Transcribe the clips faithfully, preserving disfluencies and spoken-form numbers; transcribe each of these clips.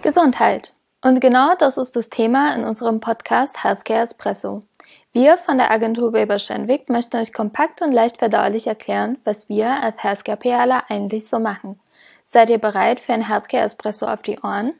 Gesundheit. Und genau das ist das Thema in unserem Podcast Healthcare Espresso. Wir von der Agentur Weber Schenwick möchten euch kompakt und leicht verdaulich erklären, was wir als Healthcare-PRler eigentlich so machen. Seid ihr bereit für ein Healthcare Espresso auf die Ohren?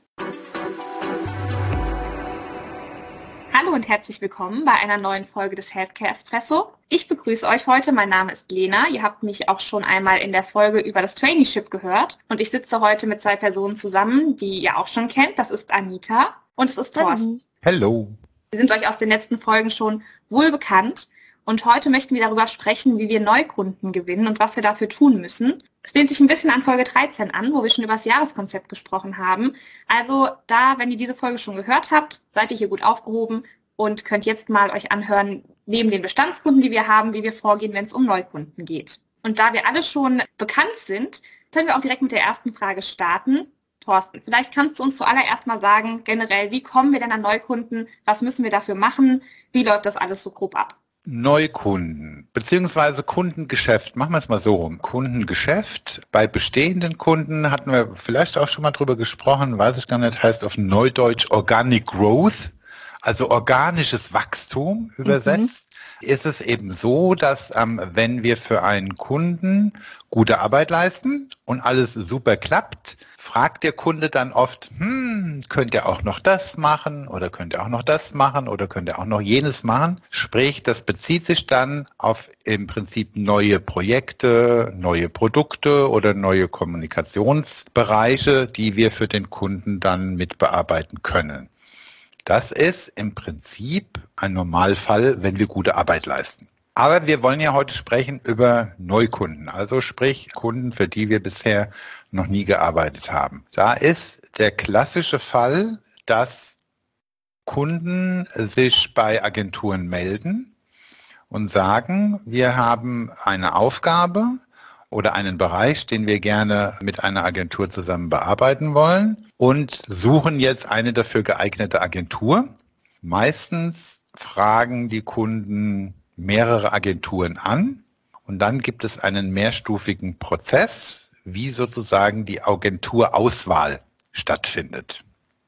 Hallo und herzlich willkommen bei einer neuen Folge des Healthcare Espresso. Ich begrüße euch heute, mein Name ist Lena. Ihr habt mich auch schon einmal in der Folge über das Traineeship gehört. Und ich sitze heute mit zwei Personen zusammen, die ihr auch schon kennt. Das ist Anita und es ist Thorsten. Hallo. Wir sind euch aus den letzten Folgen schon wohl bekannt. Und heute möchten wir darüber sprechen, wie wir Neukunden gewinnen und was wir dafür tun müssen. Es lehnt sich ein bisschen an Folge dreizehn an, wo wir schon über das Jahreskonzept gesprochen haben. Also da, wenn ihr diese Folge schon gehört habt, seid ihr hier gut aufgehoben und könnt jetzt mal euch anhören, neben den Bestandskunden, die wir haben, wie wir vorgehen, wenn es um Neukunden geht. Und da wir alle schon bekannt sind, können wir auch direkt mit der ersten Frage starten. Thorsten, vielleicht kannst du uns zuallererst mal sagen, generell, wie kommen wir denn an Neukunden? Was müssen wir dafür machen? Wie läuft das alles so grob ab? Neukunden beziehungsweise Kundengeschäft, machen wir es mal so rum. Kundengeschäft, bei bestehenden Kunden hatten wir vielleicht auch schon mal drüber gesprochen, weiß ich gar nicht, heißt auf Neudeutsch Organic Growth, also organisches Wachstum übersetzt. Mhm. Ist es eben so, dass ähm, wenn wir für einen Kunden gute Arbeit leisten und alles super klappt, fragt der Kunde dann oft, hm, könnt ihr auch noch das machen oder könnt ihr auch noch das machen oder könnt ihr auch noch jenes machen? Sprich, das bezieht sich dann auf im Prinzip neue Projekte, neue Produkte oder neue Kommunikationsbereiche, die wir für den Kunden dann mitbearbeiten können. Das ist im Prinzip ein Normalfall, wenn wir gute Arbeit leisten. Aber wir wollen ja heute sprechen über Neukunden, also sprich Kunden, für die wir bisher noch nie gearbeitet haben. Da ist der klassische Fall, dass Kunden sich bei Agenturen melden und sagen, wir haben eine Aufgabe oder einen Bereich, den wir gerne mit einer Agentur zusammen bearbeiten wollen und suchen jetzt eine dafür geeignete Agentur. Meistens fragen die Kunden mehrere Agenturen an und dann gibt es einen mehrstufigen Prozess, wie sozusagen die Agenturauswahl stattfindet.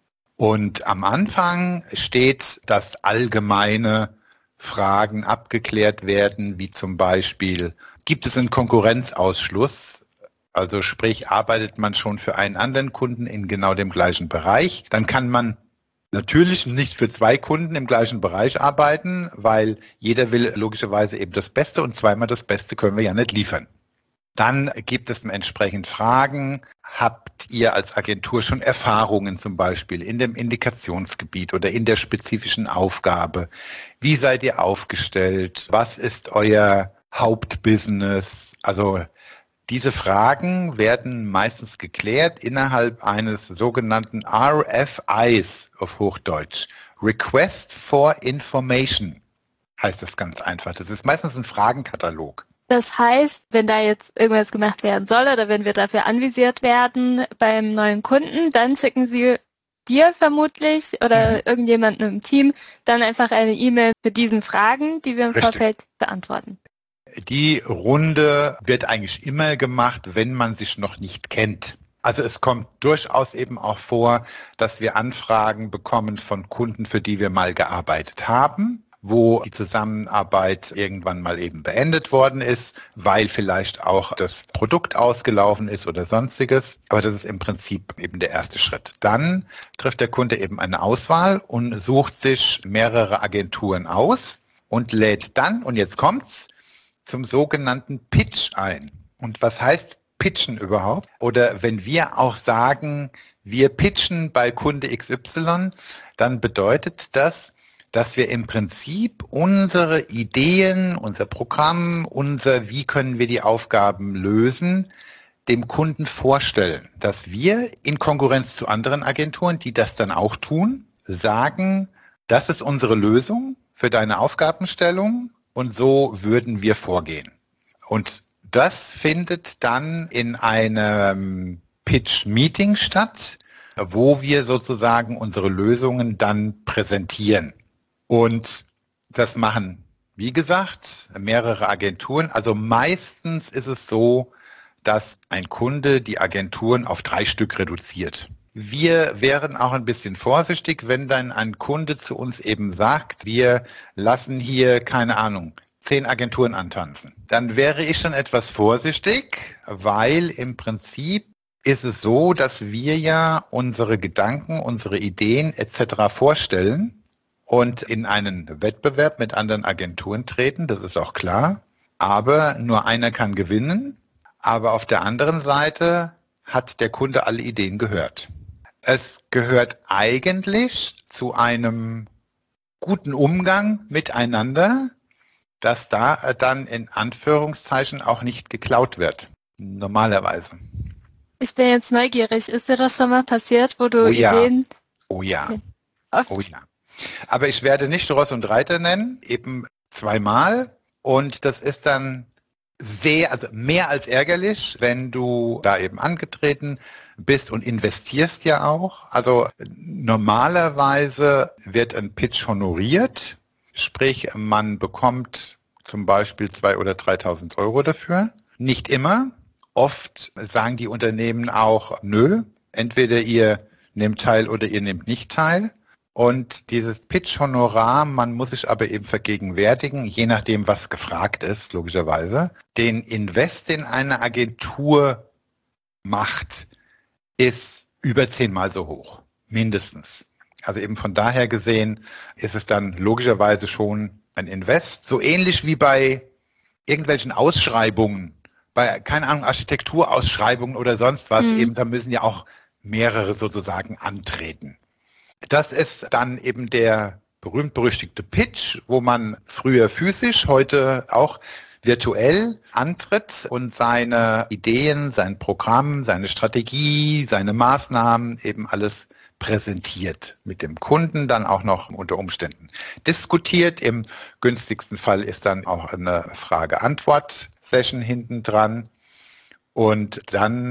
Und am Anfang steht, dass allgemeine Fragen abgeklärt werden, wie zum Beispiel, gibt es einen Konkurrenzausschluss? Also sprich, arbeitet man schon für einen anderen Kunden in genau dem gleichen Bereich? Dann kann man natürlich nicht für zwei Kunden im gleichen Bereich arbeiten, weil jeder will logischerweise eben das Beste und zweimal das Beste können wir ja nicht liefern. Dann gibt es entsprechend Fragen. Habt ihr als Agentur schon Erfahrungen zum Beispiel in dem Indikationsgebiet oder in der spezifischen Aufgabe? Wie seid ihr aufgestellt? Was ist euer Hauptbusiness? Also diese Fragen werden meistens geklärt innerhalb eines sogenannten R F Is auf Hochdeutsch. Request for Information heißt das ganz einfach. Das ist meistens ein Fragenkatalog. Das heißt, wenn da jetzt irgendwas gemacht werden soll oder wenn wir dafür anvisiert werden beim neuen Kunden, dann schicken Sie dir vermutlich oder mhm. irgendjemandem im Team dann einfach eine E-Mail mit diesen Fragen, die wir im Richtig. Vorfeld beantworten. Die Runde wird eigentlich immer gemacht, wenn man sich noch nicht kennt. Also es kommt durchaus eben auch vor, dass wir Anfragen bekommen von Kunden, für die wir mal gearbeitet haben, wo die Zusammenarbeit irgendwann mal eben beendet worden ist, weil vielleicht auch das Produkt ausgelaufen ist oder sonstiges. Aber das ist im Prinzip eben der erste Schritt. Dann trifft der Kunde eben eine Auswahl und sucht sich mehrere Agenturen aus und lädt dann, und jetzt kommt's, zum sogenannten Pitch ein. Und was heißt pitchen überhaupt? Oder wenn wir auch sagen, wir pitchen bei Kunde X Y, dann bedeutet das, dass wir im Prinzip unsere Ideen, unser Programm, unser, wie können wir die Aufgaben lösen, dem Kunden vorstellen. Dass wir in Konkurrenz zu anderen Agenturen, die das dann auch tun, sagen, das ist unsere Lösung für deine Aufgabenstellung und so würden wir vorgehen. Und das findet dann in einem Pitch-Meeting statt, wo wir sozusagen unsere Lösungen dann präsentieren. Und das machen, wie gesagt, mehrere Agenturen. Also meistens ist es so, dass ein Kunde die Agenturen auf drei Stück reduziert. Wir wären auch ein bisschen vorsichtig, wenn dann ein Kunde zu uns eben sagt, wir lassen hier, keine Ahnung, zehn Agenturen antanzen. Dann wäre ich schon etwas vorsichtig, weil im Prinzip ist es so, dass wir ja unsere Gedanken, unsere Ideen et cetera vorstellen und in einen Wettbewerb mit anderen Agenturen treten, das ist auch klar. Aber nur einer kann gewinnen, aber auf der anderen Seite hat der Kunde alle Ideen gehört. Es gehört eigentlich zu einem guten Umgang miteinander, dass da dann in Anführungszeichen auch nicht geklaut wird, normalerweise. Ich bin jetzt neugierig. Ist dir das schon mal passiert, wo du Oh ja. Ideen... Oh ja, Okay. oh ja. Aber ich werde nicht Ross und Reiter nennen, eben zweimal. Und das ist dann sehr, also mehr als ärgerlich, wenn du da eben angetreten bist und investierst ja auch. Also normalerweise wird ein Pitch honoriert, sprich man bekommt zum Beispiel zweitausend oder dreitausend Euro dafür. Nicht immer. Oft sagen die Unternehmen auch, nö, entweder ihr nehmt teil oder ihr nehmt nicht teil. Und dieses Pitch-Honorar, man muss sich aber eben vergegenwärtigen, je nachdem, was gefragt ist, logischerweise, den Invest in eine Agentur macht, ist über zehnmal so hoch, mindestens. Also eben von daher gesehen ist es dann logischerweise schon ein Invest, so ähnlich wie bei irgendwelchen Ausschreibungen, bei, keine Ahnung, Architekturausschreibungen oder sonst was, mhm. eben, da müssen ja auch mehrere sozusagen antreten. Das ist dann eben der berühmt-berüchtigte Pitch, wo man früher physisch, heute auch virtuell antritt und seine Ideen, sein Programm, seine Strategie, seine Maßnahmen eben alles präsentiert. Mit dem Kunden dann auch noch unter Umständen diskutiert. Im günstigsten Fall ist dann auch eine Frage-Antwort-Session hinten dran. Und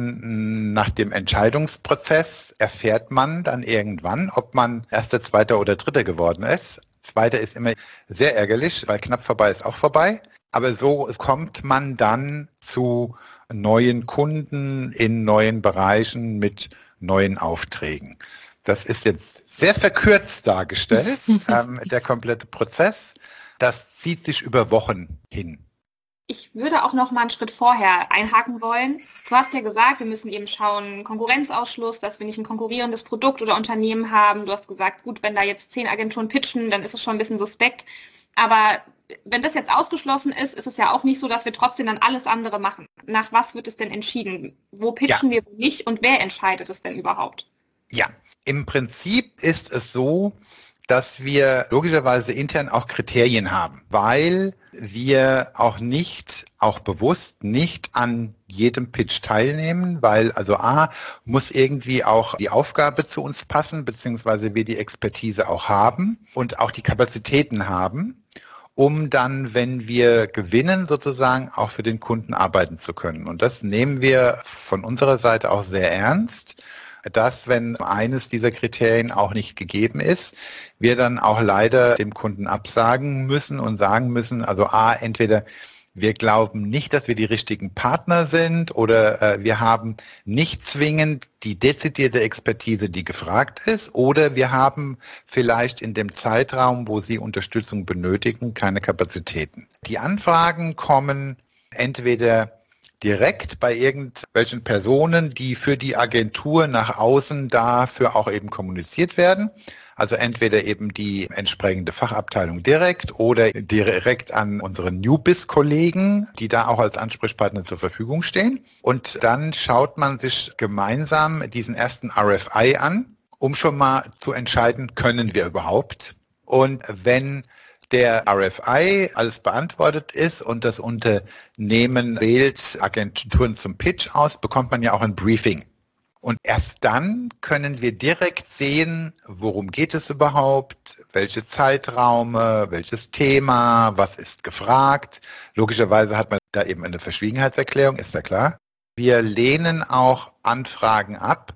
dann nach dem Entscheidungsprozess erfährt man dann irgendwann, ob man Erster, Zweiter oder Dritter geworden ist. Zweiter ist immer sehr ärgerlich, weil knapp vorbei ist auch vorbei. Aber so kommt man dann zu neuen Kunden in neuen Bereichen mit neuen Aufträgen. Das ist jetzt sehr verkürzt dargestellt, ähm, der komplette Prozess. Das zieht sich über Wochen hin. Ich würde auch noch mal einen Schritt vorher einhaken wollen. Du hast ja gesagt, wir müssen eben schauen, Konkurrenzausschluss, dass wir nicht ein konkurrierendes Produkt oder Unternehmen haben. Du hast gesagt, gut, wenn da jetzt zehn Agenturen pitchen, dann ist es schon ein bisschen suspekt. Aber wenn das jetzt ausgeschlossen ist, ist es ja auch nicht so, dass wir trotzdem dann alles andere machen. Nach was wird es denn entschieden? Wo pitchen ja. wir nicht und wer entscheidet es denn überhaupt? Ja, im Prinzip ist es so, dass wir logischerweise intern auch Kriterien haben, weil wir auch nicht, auch bewusst nicht an jedem Pitch teilnehmen, weil also A, muss irgendwie auch die Aufgabe zu uns passen, beziehungsweise wir die Expertise auch haben und auch die Kapazitäten haben, um dann, wenn wir gewinnen, sozusagen auch für den Kunden arbeiten zu können. Und das nehmen wir von unserer Seite auch sehr ernst, dass, wenn eines dieser Kriterien auch nicht gegeben ist, wir dann auch leider dem Kunden absagen müssen und sagen müssen, also A, entweder wir glauben nicht, dass wir die richtigen Partner sind oder äh, wir haben nicht zwingend die dezidierte Expertise, die gefragt ist, oder wir haben vielleicht in dem Zeitraum, wo Sie Unterstützung benötigen, keine Kapazitäten. Die Anfragen kommen entweder direkt bei irgendwelchen Personen, die für die Agentur nach außen dafür auch eben kommuniziert werden. Also entweder eben die entsprechende Fachabteilung direkt oder direkt an unsere Newbiz-Kollegen, die da auch als Ansprechpartner zur Verfügung stehen. Und dann schaut man sich gemeinsam diesen ersten R F I an, um schon mal zu entscheiden, können wir überhaupt? Und wenn der R F I alles beantwortet ist und das Unternehmen wählt Agenturen zum Pitch aus, bekommt man ja auch ein Briefing. Und erst dann können wir direkt sehen, worum geht es überhaupt, welche Zeitraume, welches Thema, was ist gefragt. Logischerweise hat man da eben eine Verschwiegenheitserklärung, ist ja klar. Wir lehnen auch Anfragen ab,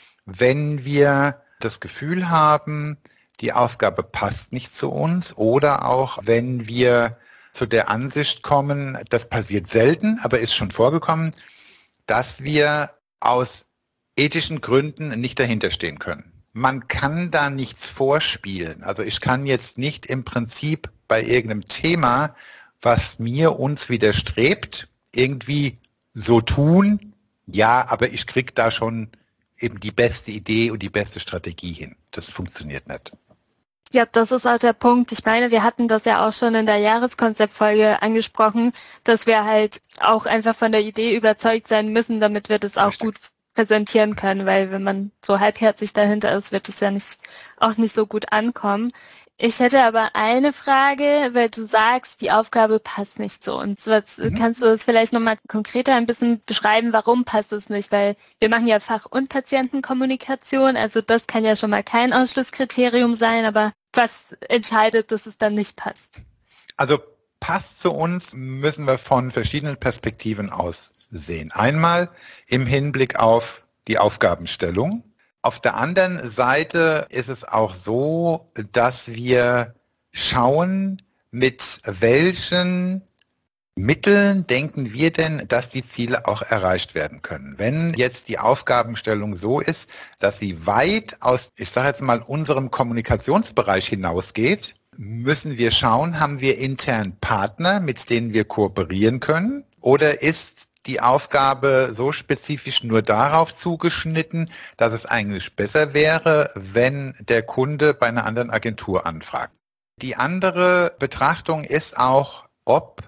wenn wir das Gefühl haben, die Aufgabe passt nicht zu uns, oder auch wenn wir zu der Ansicht kommen, das passiert selten, aber ist schon vorgekommen, dass wir aus ethischen Gründen nicht dahinterstehen können. Man kann da nichts vorspielen. Also ich kann jetzt nicht im Prinzip bei irgendeinem Thema, was mir uns widerstrebt, irgendwie so tun, ja, aber ich krieg da schon eben die beste Idee und die beste Strategie hin. Das funktioniert nicht. Ja, das ist auch der Punkt. Ich meine, wir hatten das ja auch schon in der Jahreskonzeptfolge angesprochen, dass wir halt auch einfach von der Idee überzeugt sein müssen, damit wir das auch Richtig. gut präsentieren können, weil wenn man so halbherzig dahinter ist, wird es ja nicht auch nicht so gut ankommen. Ich hätte aber eine Frage, weil du sagst, die Aufgabe passt nicht so. Und was, mhm. kannst du das vielleicht nochmal konkreter ein bisschen beschreiben, warum passt es nicht? Weil wir machen ja Fach- und Patientenkommunikation, also das kann ja schon mal kein Ausschlusskriterium sein, aber was entscheidet, dass es dann nicht passt? Also passt zu uns, müssen wir von verschiedenen Perspektiven aus sehen. Einmal im Hinblick auf die Aufgabenstellung. Auf der anderen Seite ist es auch so, dass wir schauen, mit welchen Mitteln denken wir denn, dass die Ziele auch erreicht werden können. Wenn jetzt die Aufgabenstellung so ist, dass sie weit aus, ich sage jetzt mal, unserem Kommunikationsbereich hinausgeht, müssen wir schauen, haben wir intern Partner, mit denen wir kooperieren können, oder ist die Aufgabe so spezifisch nur darauf zugeschnitten, dass es eigentlich besser wäre, wenn der Kunde bei einer anderen Agentur anfragt. Die andere Betrachtung ist auch, ob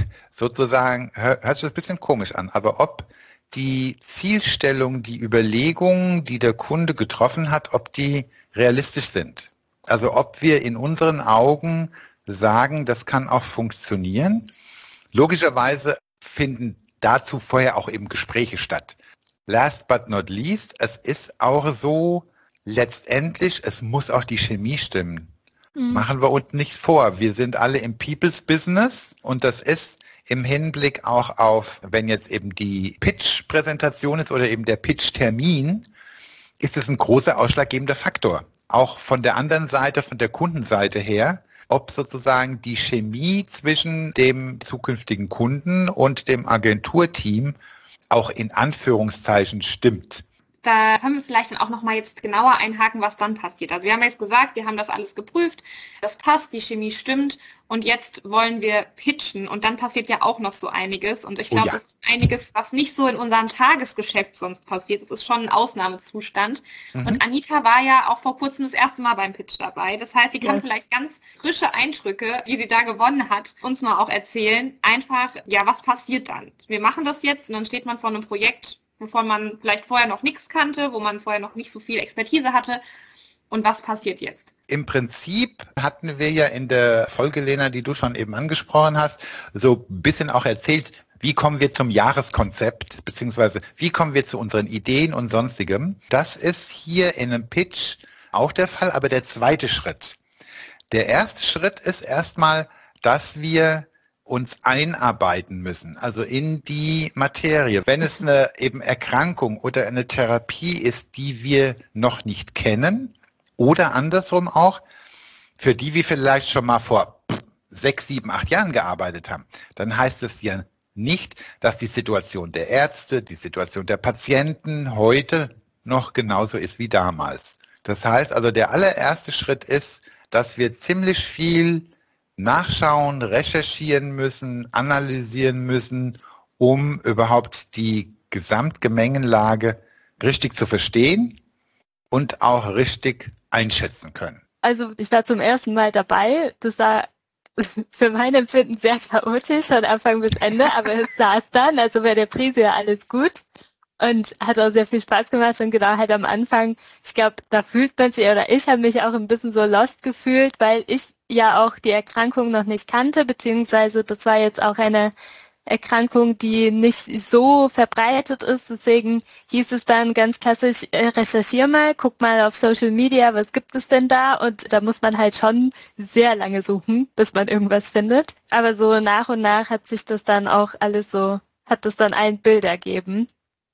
sozusagen, hört sich ein bisschen komisch an, aber ob die Zielstellung, die Überlegungen, die der Kunde getroffen hat, ob die realistisch sind. Also ob wir in unseren Augen sagen, das kann auch funktionieren. Logischerweise finden dazu vorher auch eben Gespräche statt. Last but not least, es ist auch so, letztendlich, es muss auch die Chemie stimmen. Mhm. Machen wir uns nicht vor, wir sind alle im People's Business und das ist im Hinblick auch auf, wenn jetzt eben die Pitch-Präsentation ist oder eben der Pitch-Termin, ist es ein großer ausschlaggebender Faktor. Auch von der anderen Seite, von der Kundenseite her, ob sozusagen die Chemie zwischen dem zukünftigen Kunden und dem Agenturteam auch in Anführungszeichen stimmt. Da können wir vielleicht dann auch nochmal jetzt genauer einhaken, was dann passiert. Also wir haben jetzt gesagt, wir haben das alles geprüft, das passt, die Chemie stimmt und jetzt wollen wir pitchen und dann passiert ja auch noch so einiges und ich glaube, oh ja. das ist einiges, was nicht so in unserem Tagesgeschäft sonst passiert. Das ist schon ein Ausnahmezustand. Mhm. Und Anita war ja auch vor kurzem das erste Mal beim Pitch dabei. Das heißt, sie kann yes. vielleicht ganz frische Eindrücke, die sie da gewonnen hat, uns mal auch erzählen. Einfach, ja, was passiert dann? Wir machen das jetzt und dann steht man vor einem Projekt, wovon man vielleicht vorher noch nichts kannte, wo man vorher noch nicht so viel Expertise hatte. Und was passiert jetzt? Im Prinzip hatten wir ja in der Folge, Lena, die du schon eben angesprochen hast, so ein bisschen auch erzählt, wie kommen wir zum Jahreskonzept, beziehungsweise wie kommen wir zu unseren Ideen und sonstigem. Das ist hier in einem Pitch auch der Fall, aber der zweite Schritt. Der erste Schritt ist erstmal, dass wir uns einarbeiten müssen, also in die Materie. Wenn es eine eben Erkrankung oder eine Therapie ist, die wir noch nicht kennen oder andersrum auch, für die wir vielleicht schon mal vor sechs, sieben, acht Jahren gearbeitet haben, dann heißt es ja nicht, dass die Situation der Ärzte, die Situation der Patienten heute noch genauso ist wie damals. Das heißt also, der allererste Schritt ist, dass wir ziemlich viel nachschauen, recherchieren müssen, analysieren müssen, um überhaupt die Gesamtgemengenlage richtig zu verstehen und auch richtig einschätzen können. Also ich war zum ersten Mal dabei. Das war für mein Empfinden sehr chaotisch von Anfang bis Ende, aber es saß dann, also bei der Prise ja alles gut. Und hat auch sehr viel Spaß gemacht und genau halt am Anfang, ich glaube, da fühlt man sich, oder ich habe mich auch ein bisschen so lost gefühlt, weil ich ja auch die Erkrankung noch nicht kannte, beziehungsweise das war jetzt auch eine Erkrankung, die nicht so verbreitet ist. Deswegen hieß es dann ganz klassisch, äh, recherchier mal, guck mal auf Social Media, was gibt es denn da? Und da muss man halt schon sehr lange suchen, bis man irgendwas findet. Aber so nach und nach hat sich das dann auch alles so, hat es dann ein Bild ergeben.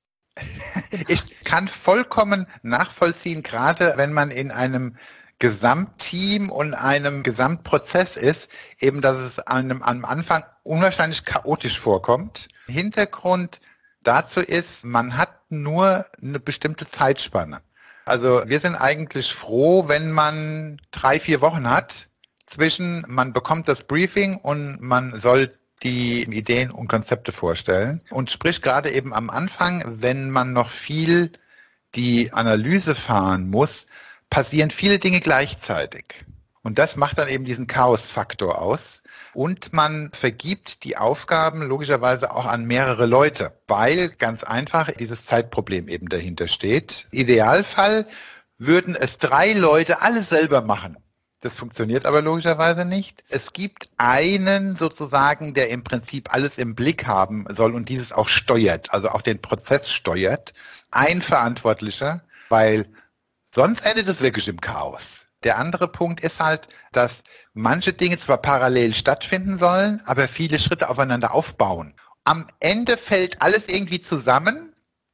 Ich kann vollkommen nachvollziehen, gerade wenn man in einem Gesamtteam und einem Gesamtprozess ist, eben, dass es einem am Anfang unwahrscheinlich chaotisch vorkommt. Hintergrund dazu ist, man hat nur eine bestimmte Zeitspanne. Also wir sind eigentlich froh, wenn man drei, vier Wochen hat zwischen, man bekommt das Briefing und man soll die Ideen und Konzepte vorstellen. Und sprich gerade eben am Anfang, wenn man noch viel die Analyse fahren muss, passieren viele Dinge gleichzeitig. Und das macht dann eben diesen Chaos-Faktor aus. Und man vergibt die Aufgaben logischerweise auch an mehrere Leute, weil ganz einfach dieses Zeitproblem eben dahinter steht. Idealfall würden es drei Leute alle selber machen. Das funktioniert aber logischerweise nicht. Es gibt einen sozusagen, der im Prinzip alles im Blick haben soll und dieses auch steuert, also auch den Prozess steuert. Ein Verantwortlicher, weil sonst endet es wirklich im Chaos. Der andere Punkt ist halt, dass manche Dinge zwar parallel stattfinden sollen, aber viele Schritte aufeinander aufbauen. Am Ende fällt alles irgendwie zusammen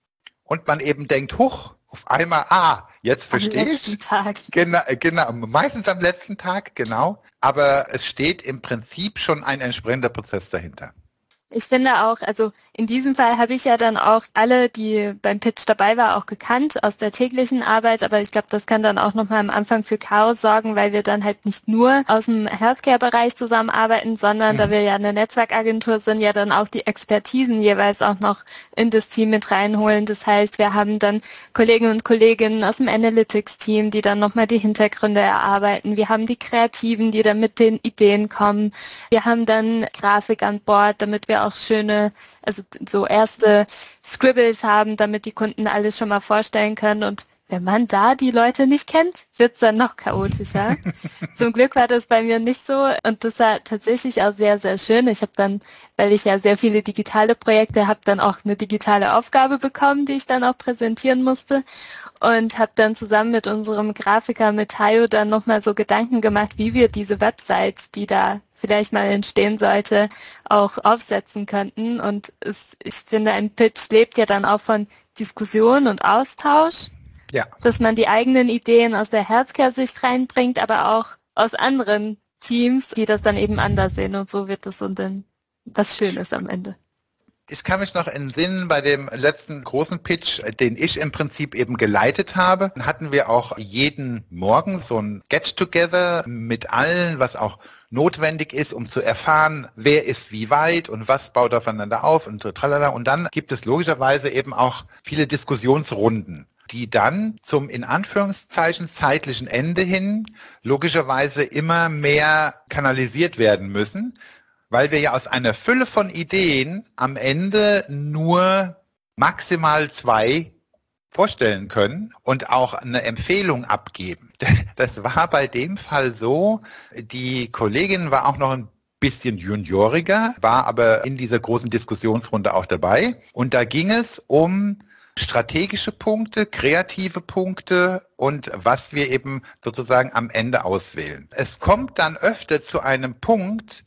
und man eben denkt, huch, auf einmal, ah, jetzt verstehe ich. Am letzten Tag. Genau, genau, meistens am letzten Tag, genau. Aber es steht im Prinzip schon ein entsprechender Prozess dahinter. Ich finde auch, also in diesem Fall habe ich ja dann auch alle, die beim Pitch dabei war, auch gekannt aus der täglichen Arbeit, aber ich glaube, das kann dann auch nochmal am Anfang für Chaos sorgen, weil wir dann halt nicht nur aus dem Healthcare-Bereich zusammenarbeiten, sondern mhm. da wir ja eine Netzwerkagentur sind, ja dann auch die Expertisen jeweils auch noch in das Team mit reinholen. Das heißt, wir haben dann Kollegen und Kolleginnen aus dem Analytics-Team, die dann nochmal die Hintergründe erarbeiten. Wir haben die Kreativen, die dann mit den Ideen kommen. Wir haben dann Grafik an Bord, damit wir auch schöne, also so erste Scribbles haben, damit die Kunden alles schon mal vorstellen können. Und wenn man da die Leute nicht kennt, wird's dann noch chaotischer. Zum Glück war das bei mir nicht so und das war tatsächlich auch sehr, sehr schön. Ich habe dann, weil ich ja sehr viele digitale Projekte habe, dann auch eine digitale Aufgabe bekommen, die ich dann auch präsentieren musste und habe dann zusammen mit unserem Grafiker, mit Tayo, dann nochmal so Gedanken gemacht, wie wir diese Website, die da vielleicht mal entstehen sollte, auch aufsetzen könnten. Und es, ich finde, ein Pitch lebt ja dann auch von Diskussion und Austausch, ja. Dass man die eigenen Ideen aus der Healthcare-Sicht reinbringt, aber auch aus anderen Teams, die das dann eben anders sehen. Und so wird es so dann was Schönes am Ende. Ich kann mich noch entsinnen, bei dem letzten großen Pitch, den ich im Prinzip eben geleitet habe, hatten wir auch jeden Morgen so ein Get-Together mit allen, was auch notwendig ist, um zu erfahren, wer ist wie weit und was baut aufeinander auf und so tralala. Und dann gibt es logischerweise eben auch viele Diskussionsrunden, die dann zum in Anführungszeichen zeitlichen Ende hin logischerweise immer mehr kanalisiert werden müssen, weil wir ja aus einer Fülle von Ideen am Ende nur maximal zwei vorstellen können und auch eine Empfehlung abgeben. Das war bei dem Fall so, die Kollegin war auch noch ein bisschen junioriger, war aber in dieser großen Diskussionsrunde auch dabei und da ging es um strategische Punkte, kreative Punkte und was wir eben sozusagen am Ende auswählen. Es kommt dann öfter zu einem Punkt,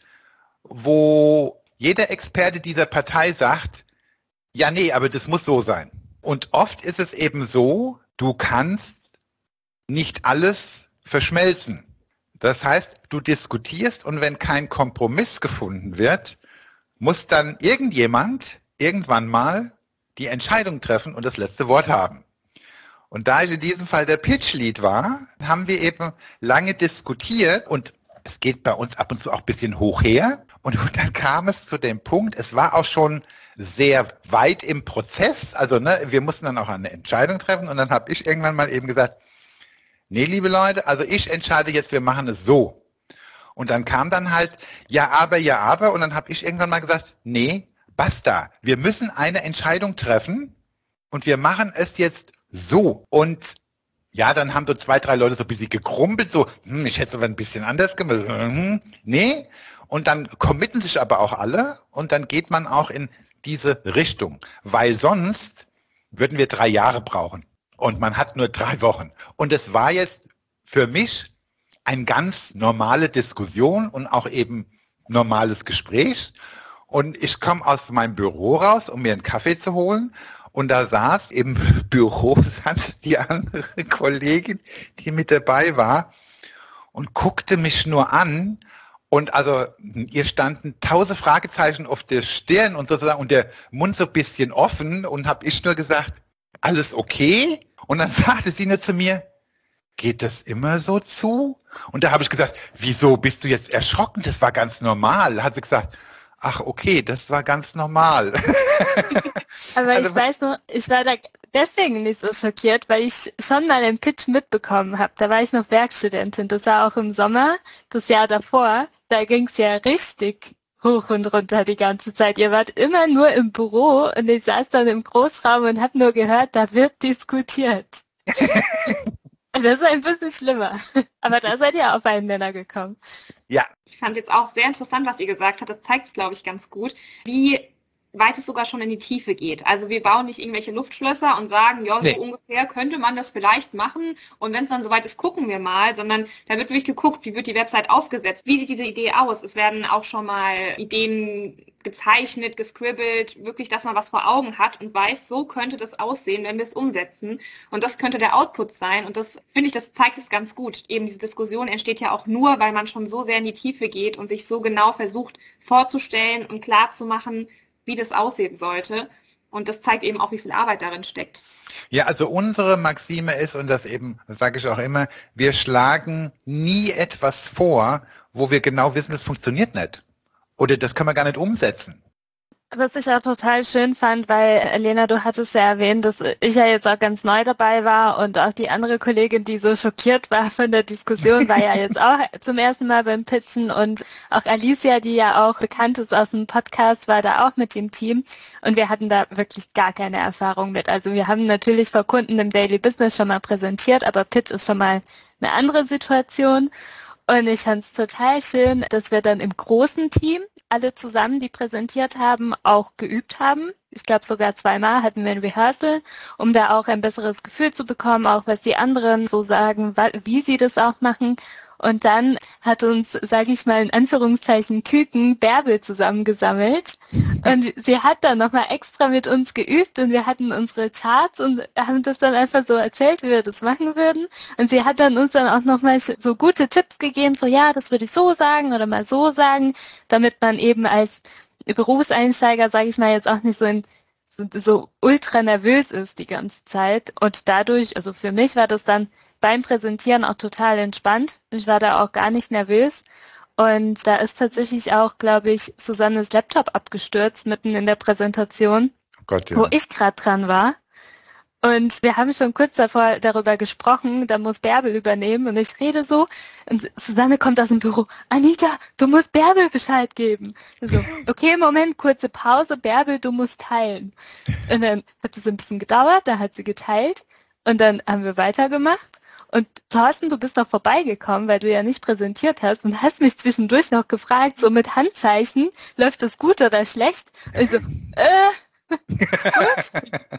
wo jeder Experte dieser Partei sagt, ja nee, aber das muss so sein. Und oft ist es eben so, du kannst nicht alles verschmelzen. Das heißt, du diskutierst und wenn kein Kompromiss gefunden wird, muss dann irgendjemand irgendwann mal die Entscheidung treffen und das letzte Wort haben. Und da ich in diesem Fall der Pitch-Lead war, haben wir eben lange diskutiert und es geht bei uns ab und zu auch ein bisschen hoch her. Und dann kam es zu dem Punkt, es war auch schon sehr weit im Prozess, also ne, wir mussten dann auch eine Entscheidung treffen und dann habe ich irgendwann mal eben gesagt, nee, liebe Leute, also ich entscheide jetzt, wir machen es so. Und dann kam dann halt, ja, aber, ja, aber und dann habe ich irgendwann mal gesagt, nee, basta, wir müssen eine Entscheidung treffen und wir machen es jetzt so. Und ja, dann haben so zwei, drei Leute so ein bisschen gekrumpelt, so, hm, ich hätte aber ein bisschen anders gemacht, hm, nee. Und dann committen sich aber auch alle und dann geht man auch in diese Richtung, weil sonst würden wir drei Jahre brauchen und man hat nur drei Wochen. Und es war jetzt für mich eine ganz normale Diskussion und auch eben normales Gespräch. Und ich komme aus meinem Büro raus, um mir einen Kaffee zu holen. Und da saß im Büro dann die andere Kollegin, die mit dabei war und guckte mich nur an. Und also ihr standen tausend Fragezeichen auf der Stirn und sozusagen und der Mund so ein bisschen offen und habe ich nur gesagt, alles okay? Und dann sagte sie nur zu mir, geht das immer so zu? Und da habe ich gesagt, wieso bist du jetzt erschrocken? Das war ganz normal. Hat sie gesagt, ach okay, das war ganz normal. Aber Also, ich weiß noch, ich war da deswegen nicht so schockiert, weil ich schon mal einen Pitch mitbekommen habe. Da war ich noch Werkstudentin. Das war auch im Sommer, das Jahr davor. Da ging es ja richtig hoch und runter die ganze Zeit. Ihr wart immer nur im Büro und ich saß dann im Großraum und habe nur gehört, da wird diskutiert. Das ist ein bisschen schlimmer. Aber da seid ihr auf einen Nenner gekommen. ja, Ich fand jetzt auch sehr interessant, was ihr gesagt habt. Das zeigt es, glaube ich, ganz gut, wie weit es sogar schon in die Tiefe geht. Also wir bauen nicht irgendwelche Luftschlösser und sagen, ja, so Nee. ungefähr könnte man das vielleicht machen und wenn es dann soweit ist, gucken wir mal, sondern da wird wirklich geguckt, wie wird die Website aufgesetzt, wie sieht diese Idee aus. Es werden auch schon mal Ideen gezeichnet, gescribbelt, wirklich, dass man was vor Augen hat und weiß, so könnte das aussehen, wenn wir es umsetzen und das könnte der Output sein und das, finde ich, das zeigt es ganz gut. Eben diese Diskussion entsteht ja auch nur, weil man schon so sehr in die Tiefe geht und sich so genau versucht vorzustellen und klarzumachen, wie das aussehen sollte. Und das zeigt eben auch, wie viel Arbeit darin steckt. Ja, also unsere Maxime ist, und das eben, das sage ich auch immer, wir schlagen nie etwas vor, wo wir genau wissen, das funktioniert nicht. Oder das können wir gar nicht umsetzen. Was ich auch total schön fand, weil, Lena, du hattest ja erwähnt, dass ich ja jetzt auch ganz neu dabei war und auch die andere Kollegin, die so schockiert war von der Diskussion, war ja jetzt auch zum ersten Mal beim Pitchen und auch Alicia, die ja auch bekannt ist aus dem Podcast, war da auch mit dem Team und wir hatten da wirklich gar keine Erfahrung mit. Also wir haben natürlich vor Kunden im Daily Business schon mal präsentiert, aber Pitch ist schon mal eine andere Situation. Und ich fand es total schön, dass wir dann im großen Team alle zusammen, die präsentiert haben, auch geübt haben. Ich glaube sogar zweimal hatten wir ein Rehearsal, um da auch ein besseres Gefühl zu bekommen, auch was die anderen so sagen, wie sie das auch machen. Und dann hat uns, sage ich mal in Anführungszeichen, Küken Bärbel zusammengesammelt und sie hat dann nochmal extra mit uns geübt und wir hatten unsere Charts und haben das dann einfach so erzählt, wie wir das machen würden und sie hat dann uns dann auch nochmal so gute Tipps gegeben, so ja, das würde ich so sagen oder mal so sagen, damit man eben als Berufseinsteiger, sage ich mal, jetzt auch nicht so in so ultra nervös ist die ganze Zeit und dadurch, also für mich war das dann beim Präsentieren auch total entspannt. Ich war da auch gar nicht nervös. Und da ist tatsächlich auch, glaube ich, Susannes Laptop abgestürzt mitten in der Präsentation, Oh Gott, ja. wo ich gerade dran war. Und wir haben schon kurz davor darüber gesprochen, da muss Bärbel übernehmen und ich rede so und Susanne kommt aus dem Büro, Anita, du musst Bärbel Bescheid geben. So, okay, Moment, kurze Pause, Bärbel, du musst teilen. Und dann hat es ein bisschen gedauert, da hat sie geteilt und dann haben wir weitergemacht. Und Thorsten, du bist doch vorbeigekommen, weil du ja nicht präsentiert hast und hast mich zwischendurch noch gefragt, so mit Handzeichen, läuft das gut oder schlecht? Also, äh, gut.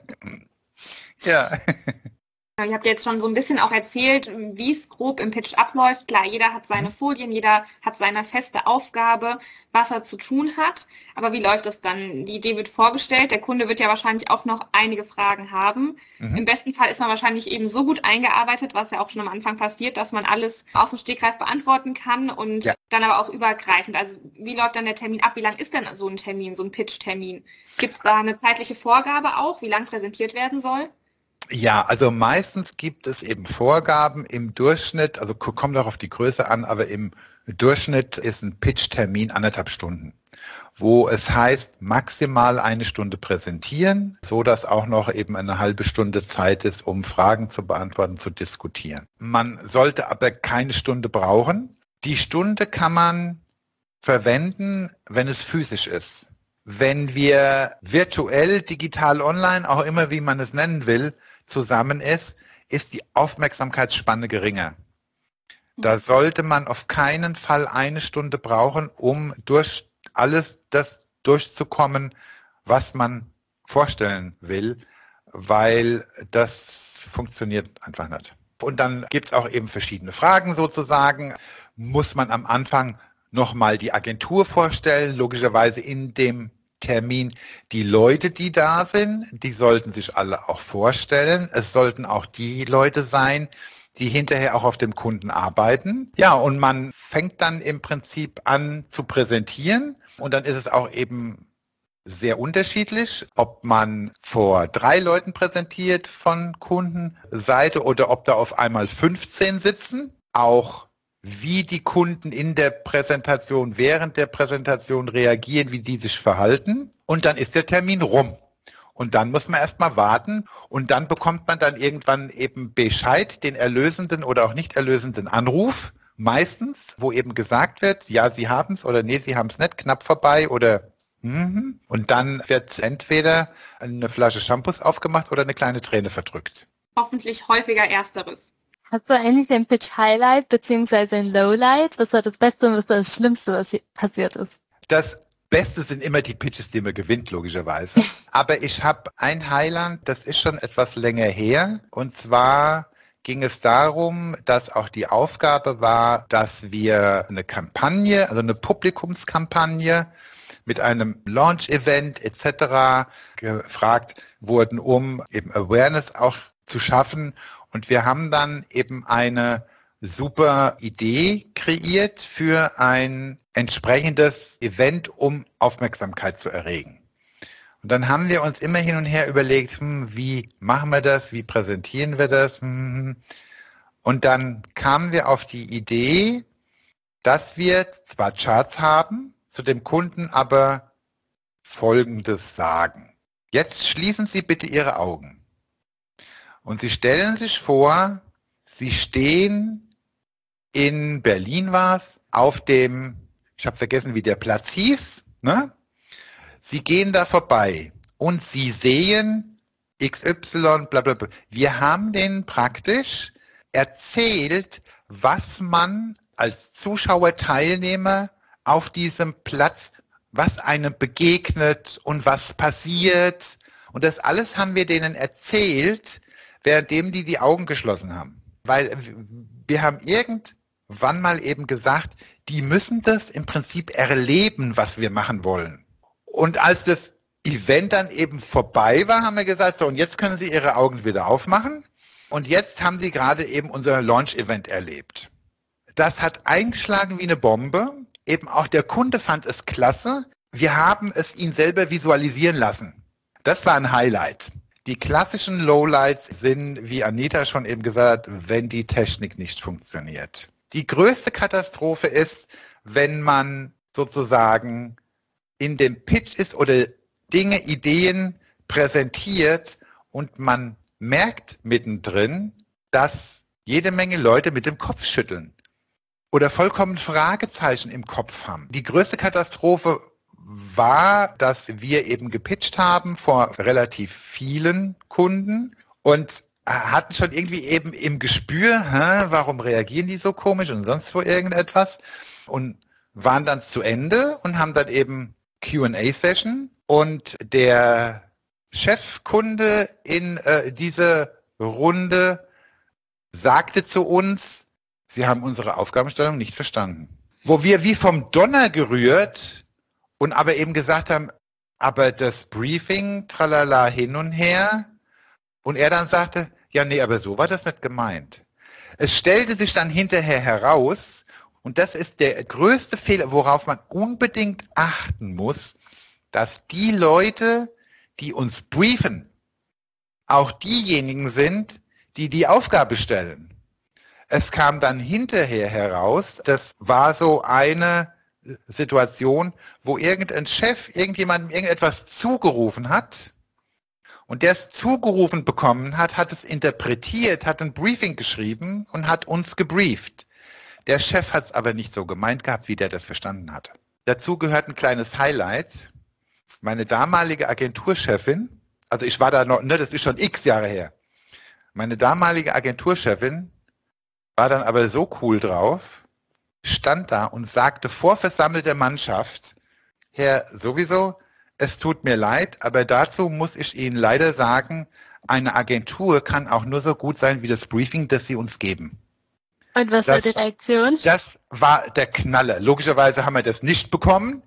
Ja. Ihr habt jetzt schon so ein bisschen auch erzählt, wie es grob im Pitch abläuft. Klar, jeder hat seine Folien, jeder hat seine feste Aufgabe, was er zu tun hat. Aber wie läuft das dann? Die Idee wird vorgestellt, der Kunde wird ja wahrscheinlich auch noch einige Fragen haben. Mhm. Im besten Fall ist man wahrscheinlich eben so gut eingearbeitet, was ja auch schon am Anfang passiert, dass man alles aus dem Stegreif beantworten kann und Ja. dann aber auch übergreifend. Also wie läuft dann der Termin ab? Wie lang ist denn so ein Termin, so ein Pitch-Termin? Gibt es da eine zeitliche Vorgabe auch, wie lang präsentiert werden soll? Ja, also meistens gibt es eben Vorgaben im Durchschnitt, also ko- kommt auch auf die Größe an, aber im Durchschnitt ist ein Pitch-Termin anderthalb Stunden, wo es heißt, maximal eine Stunde präsentieren, so dass auch noch eben eine halbe Stunde Zeit ist, um Fragen zu beantworten, zu diskutieren. Man sollte aber keine Stunde brauchen. Die Stunde kann man verwenden, wenn es physisch ist. Wenn wir virtuell, digital, online, auch immer wie man es nennen will, zusammen ist, ist die Aufmerksamkeitsspanne geringer. Da sollte man auf keinen Fall eine Stunde brauchen, um durch alles das durchzukommen, was man vorstellen will, weil das funktioniert einfach nicht. Und dann gibt es auch eben verschiedene Fragen sozusagen. Muss man am Anfang nochmal die Agentur vorstellen, logischerweise in dem Termin. Die Leute, die da sind, die sollten sich alle auch vorstellen. Es sollten auch die Leute sein, die hinterher auch auf dem Kunden arbeiten. Ja, und man fängt dann im Prinzip an zu präsentieren und dann ist es auch eben sehr unterschiedlich, ob man vor drei Leuten präsentiert von Kundenseite oder ob da auf einmal fünfzehn sitzen. Auch wie die Kunden in der Präsentation, während der Präsentation reagieren, wie die sich verhalten. Und dann ist der Termin rum. Und dann muss man erstmal warten und dann bekommt man dann irgendwann eben Bescheid, den erlösenden oder auch nicht erlösenden Anruf. Meistens, wo eben gesagt wird, ja, Sie haben es oder nee, Sie haben es nicht, knapp vorbei oder mhm. Und dann wird entweder eine Flasche Shampoos aufgemacht oder eine kleine Träne verdrückt. Hoffentlich häufiger Ersteres. Hast du eigentlich ein Pitch-Highlight beziehungsweise ein Lowlight? Was war das Beste und was war das Schlimmste, was hier passiert ist? Das Beste sind immer die Pitches, die man gewinnt, logischerweise. Aber ich habe ein Highlight, das ist schon etwas länger her. Und zwar ging es darum, dass auch die Aufgabe war, dass wir eine Kampagne, also eine Publikumskampagne mit einem Launch-Event et cetera gefragt wurden, um eben Awareness auch zu schaffen. Und wir haben dann eben eine super Idee kreiert für ein entsprechendes Event, um Aufmerksamkeit zu erregen. Und dann haben wir uns immer hin und her überlegt, hm, wie machen wir das, wie präsentieren wir das? Hm. Und dann kamen wir auf die Idee, dass wir zwar Charts haben, zu dem Kunden aber Folgendes sagen. Jetzt schließen Sie bitte Ihre Augen. Und Sie stellen sich vor, Sie stehen in Berlin war's, auf dem, ich habe vergessen, wie der Platz hieß, ne? Sie gehen da vorbei und Sie sehen X Y, bla bla bla. Wir haben denen praktisch erzählt, was man als Zuschauer, Teilnehmer auf diesem Platz, was einem begegnet und was passiert. Und das alles haben wir denen erzählt, währenddem die die Augen geschlossen haben. Weil wir haben irgendwann mal eben gesagt, die müssen das im Prinzip erleben, was wir machen wollen. Und als das Event dann eben vorbei war, haben wir gesagt, so und jetzt können Sie Ihre Augen wieder aufmachen. Und jetzt haben Sie gerade eben unser Launch-Event erlebt. Das hat eingeschlagen wie eine Bombe. Eben auch der Kunde fand es klasse. Wir haben es ihn selber visualisieren lassen. Das war ein Highlight. Die klassischen Lowlights sind, wie Anita schon eben gesagt hat, wenn die Technik nicht funktioniert. Die größte Katastrophe ist, wenn man sozusagen in dem Pitch ist oder Dinge, Ideen präsentiert und man merkt mittendrin, dass jede Menge Leute mit dem Kopf schütteln oder vollkommen Fragezeichen im Kopf haben. Die größte Katastrophe war, dass wir eben gepitcht haben vor relativ vielen Kunden und hatten schon irgendwie eben im Gespür, hä, warum reagieren die so komisch und sonst wo irgendetwas und waren dann zu Ende und haben dann eben Q and A-Session und der Chefkunde in äh, dieser Runde sagte zu uns, Sie haben unsere Aufgabenstellung nicht verstanden. Wo wir wie vom Donner gerührt und aber eben gesagt haben, aber das Briefing, tralala, hin und her. Und er dann sagte, ja, nee, aber so war das nicht gemeint. Es stellte sich dann hinterher heraus, und das ist der größte Fehler, worauf man unbedingt achten muss, dass die Leute, die uns briefen, auch diejenigen sind, die die Aufgabe stellen. Es kam dann hinterher heraus, das war so eine Situation, wo irgendein Chef irgendjemandem irgendetwas zugerufen hat und der es zugerufen bekommen hat, hat es interpretiert, hat ein Briefing geschrieben und hat uns gebrieft. Der Chef hat es aber nicht so gemeint gehabt, wie der das verstanden hat. Dazu gehört ein kleines Highlight. Meine damalige Agenturchefin, also ich war da noch, ne, das ist schon x Jahre her, meine damalige Agenturchefin war dann aber so cool drauf, stand da und sagte vor versammelter Mannschaft, Herr sowieso, es tut mir leid, aber dazu muss ich Ihnen leider sagen, eine Agentur kann auch nur so gut sein wie das Briefing, das Sie uns geben. Und was das, war die Reaktion? Das war der Knaller. Logischerweise haben wir das nicht bekommen.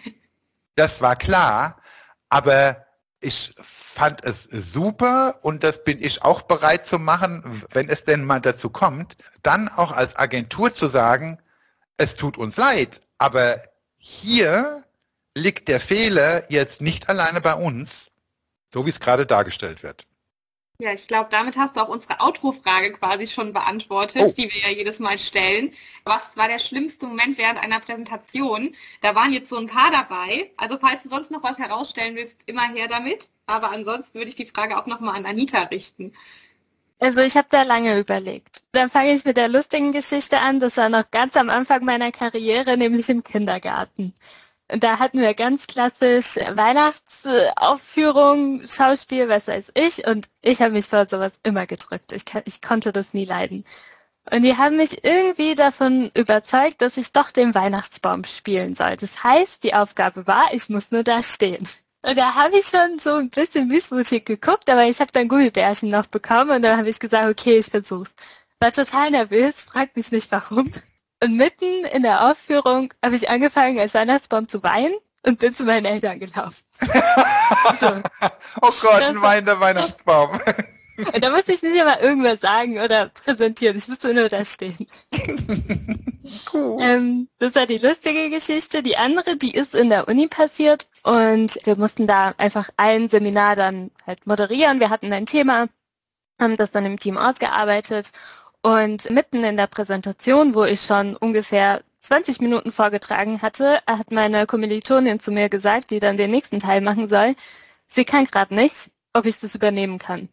Das war klar, aber ich fand es super und das bin ich auch bereit zu machen, wenn es denn mal dazu kommt, dann auch als Agentur zu sagen, es tut uns leid, aber hier liegt der Fehler jetzt nicht alleine bei uns, so wie es gerade dargestellt wird. Ja, ich glaube, damit hast du auch unsere Outro-Frage quasi schon beantwortet, oh. die wir ja jedes Mal stellen. Was war der schlimmste Moment während einer Präsentation? Da waren jetzt so ein paar dabei. Also falls du sonst noch was herausstellen willst, immer her damit. Aber ansonsten würde ich die Frage auch nochmal an Anita richten. Also ich habe da lange überlegt. Dann fange ich mit der lustigen Geschichte an. Das war noch ganz am Anfang meiner Karriere, nämlich im Kindergarten. Und da hatten wir ganz klassisch Weihnachtsaufführung, Schauspiel, was weiß ich. Und ich habe mich vor sowas immer gedrückt. Ich, kann, ich konnte das nie leiden. Und die haben mich irgendwie davon überzeugt, dass ich doch den Weihnachtsbaum spielen soll. Das heißt, die Aufgabe war, ich muss nur da stehen. Und da habe ich schon so ein bisschen missmutig geguckt, aber ich habe dann Gummibärchen noch bekommen und dann habe ich gesagt, okay, ich versuch's. War total nervös, fragt mich nicht warum. Und mitten in der Aufführung habe ich angefangen, als Weihnachtsbaum zu weinen und bin zu meinen Eltern gelaufen. So. Oh Gott, ein weinender Weihnachtsbaum. Da musste ich nicht immer irgendwas sagen oder präsentieren. Ich musste nur da stehen. Cool. Ähm, das war die lustige Geschichte. Die andere, die ist in der Uni passiert und wir mussten da einfach ein Seminar dann halt moderieren. Wir hatten ein Thema, haben das dann im Team ausgearbeitet. Und mitten in der Präsentation, wo ich schon ungefähr zwanzig Minuten vorgetragen hatte, hat meine Kommilitonin zu mir gesagt, die dann den nächsten Teil machen soll, sie kann gerade nicht, ob ich das übernehmen kann.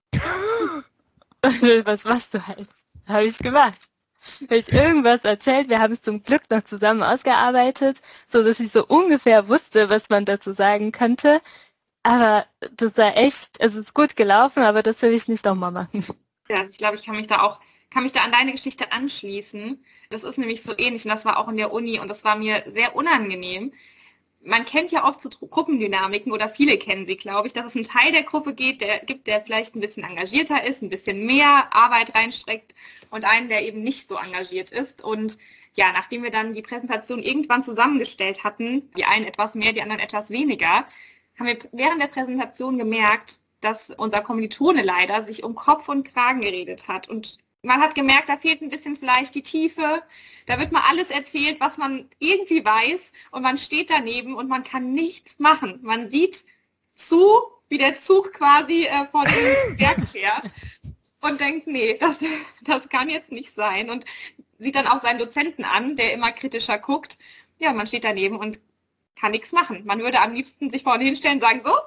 Was machst du halt? Habe ich gemacht. Habe ich irgendwas erzählt, wir haben es zum Glück noch zusammen ausgearbeitet, so dass ich so ungefähr wusste, was man dazu sagen könnte. Aber das war echt, es ist gut gelaufen, aber das will ich nicht nochmal machen. Ja, ich glaube, ich kann mich da auch kann mich da an deine Geschichte anschließen. Das ist nämlich so ähnlich und das war auch in der Uni und das war mir sehr unangenehm. Man kennt ja oft so Gruppendynamiken oder viele kennen sie, glaube ich, dass es einen Teil der Gruppe geht, der gibt, der vielleicht ein bisschen engagierter ist, ein bisschen mehr Arbeit reinstreckt und einen, der eben nicht so engagiert ist. Und ja, nachdem wir dann die Präsentation irgendwann zusammengestellt hatten, die einen etwas mehr, die anderen etwas weniger, haben wir während der Präsentation gemerkt, dass unser Kommilitone leider sich um Kopf und Kragen geredet hat und man hat gemerkt, da fehlt ein bisschen vielleicht die Tiefe. Da wird mal alles erzählt, was man irgendwie weiß und man steht daneben und man kann nichts machen. Man sieht zu, wie der Zug quasi äh, vor dem Berg fährt und denkt, nee, das, das kann jetzt nicht sein. Und sieht dann auch seinen Dozenten an, der immer kritischer guckt. Ja, man steht daneben und kann nichts machen. Man würde am liebsten sich vorne hinstellen und sagen, so,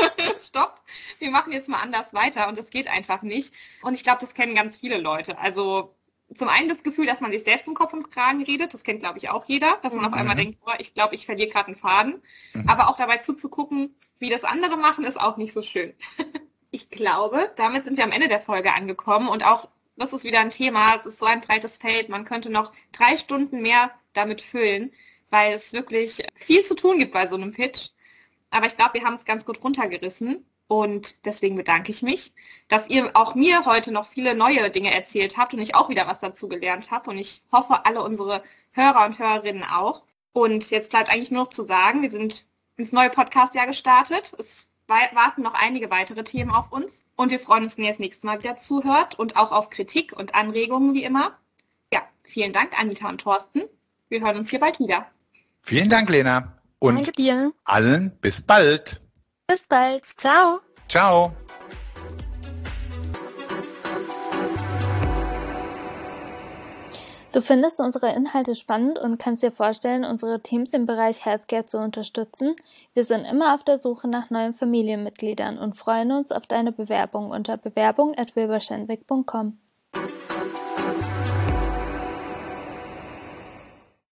stopp, wir machen jetzt mal anders weiter und das geht einfach nicht. Und ich glaube, das kennen ganz viele Leute. Also zum einen das Gefühl, dass man sich selbst im Kopf und Kragen redet, das kennt, glaube ich, auch jeder, dass man mhm. auf einmal denkt, oh, ich glaube, ich verliere gerade einen Faden. Mhm. Aber auch dabei zuzugucken, wie das andere machen, ist auch nicht so schön. Ich glaube, damit sind wir am Ende der Folge angekommen und auch, das ist wieder ein Thema, es ist so ein breites Feld, man könnte noch drei Stunden mehr damit füllen, weil es wirklich viel zu tun gibt bei so einem Pitch. Aber ich glaube, wir haben es ganz gut runtergerissen und deswegen bedanke ich mich, dass ihr auch mir heute noch viele neue Dinge erzählt habt und ich auch wieder was dazu gelernt habe und ich hoffe, alle unsere Hörer und Hörerinnen auch. Und jetzt bleibt eigentlich nur noch zu sagen, wir sind ins neue Podcast-Jahr gestartet. Es warten noch einige weitere Themen auf uns und wir freuen uns, wenn ihr das nächste Mal wieder zuhört und auch auf Kritik und Anregungen wie immer. Ja, vielen Dank, Anita und Thorsten. Wir hören uns hier bald wieder. Vielen Dank, Lena. Und Danke dir. Allen bis bald. Bis bald. Ciao. Ciao. Du findest unsere Inhalte spannend und kannst dir vorstellen, unsere Teams im Bereich Healthcare zu unterstützen? Wir sind immer auf der Suche nach neuen Familienmitgliedern und freuen uns auf deine Bewerbung unter bewerbung at wilberschenwick punkt com.